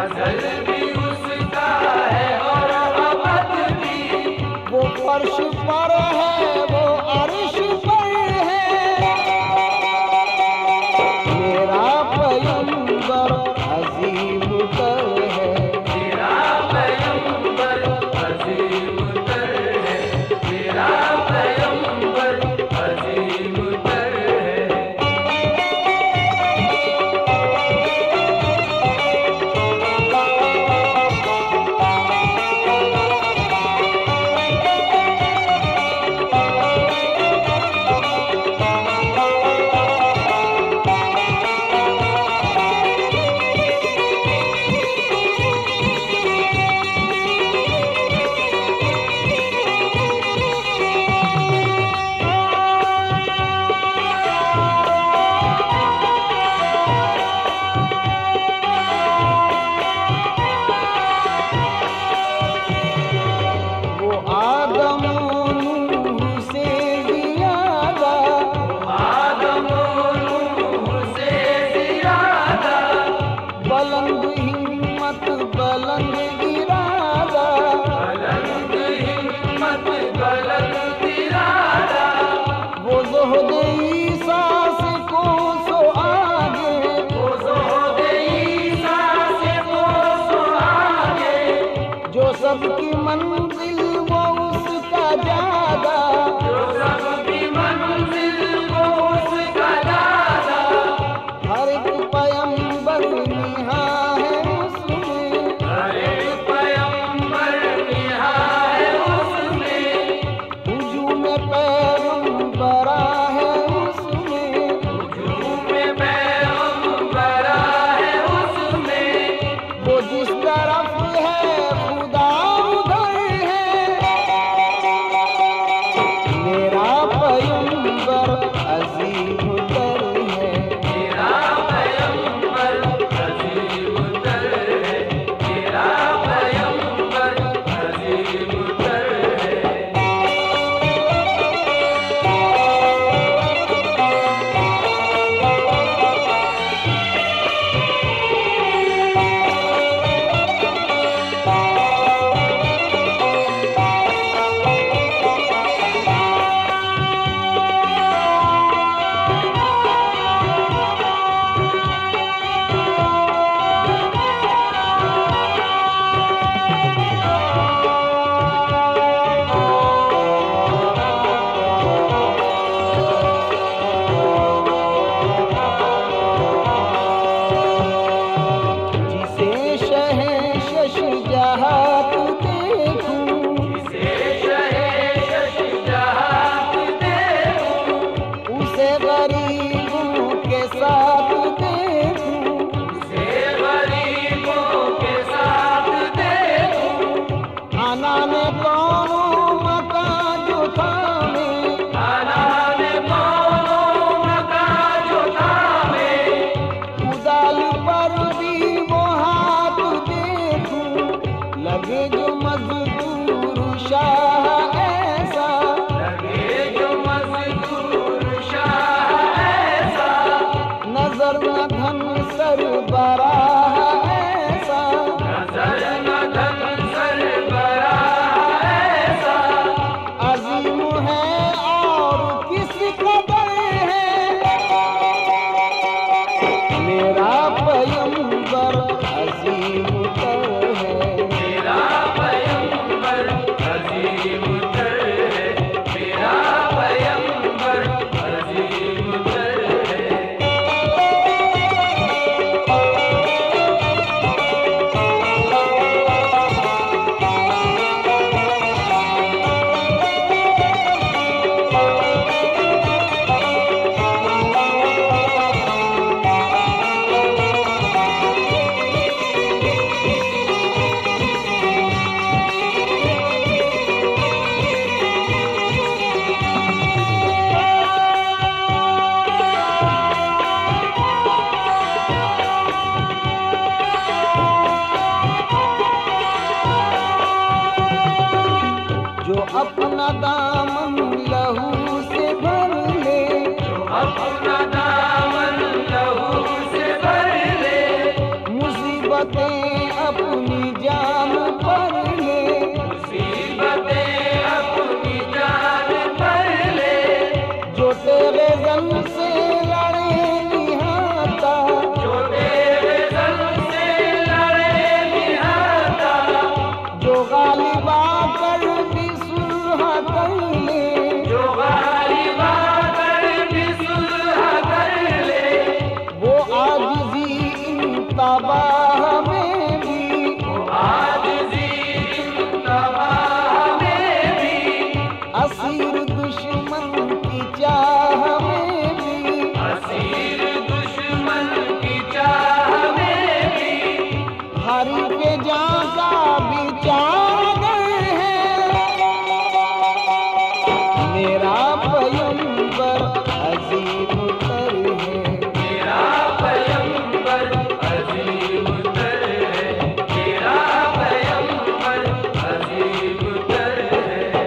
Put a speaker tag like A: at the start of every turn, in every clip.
A: अज़ल भी उसका है और अबद भी।
B: वो फर्श पर है, वो अर्श पर है, मेरा पैगंबर अजीम तर है।
A: मेरा पैगंबर अजीम तर है, मेरा पैगंबर अजीम तर है।
B: वो आदम नूह से ज़ियादा,
A: आदम नूह से ज़ियादा,
B: बुलंद हिम्मत बुलंद इरादा,
A: बुलंद हिम्मत बुलंद इरादा।
B: वो ज़ुहद ईसा से कोसों आगे,
A: वो ज़ुहद ईसा से कोसों आगे,
B: जो सबकी मंजिल वो उसका जादा,
A: जो सबकी मंजिल वो उसका दादा।
B: हर एक पैगंबर निहा है उसमें,
A: हर एक पैगंबर निहा है उसमें,
B: हुजूम पैगंबरा है उसमें,
A: हुजूम पैगंबरा है उसमें।
B: वो जिस तरफ है खुदा उधर है, मेरा पैगंबर अजीम तर है।
A: मेरा पैगंबर अजीम तर है, मेरा पैगंबर अजीम तर है।
B: जिसे शहंशाह जहात देखूं,
A: जिसे शहेंशाह जहात देखूं,
B: उसे गरीबों के साथ देखूं,
A: उसे गरीबों के साथ देखूं।
B: आना ने कौनो मकान जो थामे,
A: आनान कौनों मकान जो थामे,
B: उदाल पर भी वो हाथ देखूं, लगे जो मजदूर शाह ऐसा,
A: लगे जो मजदूर शाह ऐसा।
B: नजर न धन सरबराह ऐसा,
A: नजर न धन सरबराह ऐसा।
B: अजीम है और किस कदर है, मेरा पैगंबर अजीम तर है।
A: मेरा पैगंबर अजीम तर है, मेरा पैगंबर अजीम तर है।
B: अपना दामन लहू से भर ले,
A: अपना दामन लहू से भर ले,
B: मुसीबतें तबाह में भी,
A: आजिज़ी तबाह में भी,
B: असीर दुश्मन की चाह में भी,
A: असीर दुश्मन की चाह में भी,
B: हरि पे जाका विचार गए हैं। मेरा पैगंबर अजीम तर है,
A: मेरा पैगंबर अजीम तर है, मेरा पैगंबर अजीम तर है।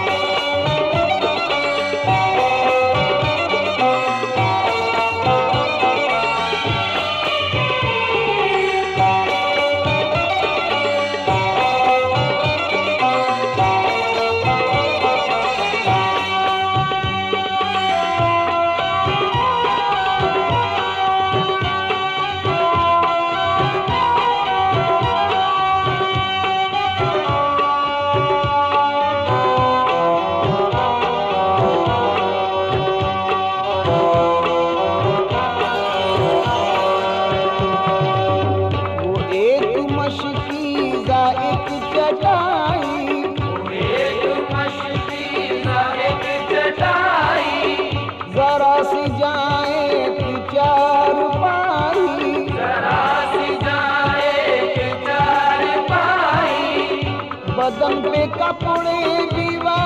B: वो एक मशकीज़ा एक चटाई,
A: एक मशकीज़ा एक चटाई,
B: जरा सी जाए कि चारपाई,
A: जरा सी जाए कि चारपाई,
B: बदन पे कपड़े दीवार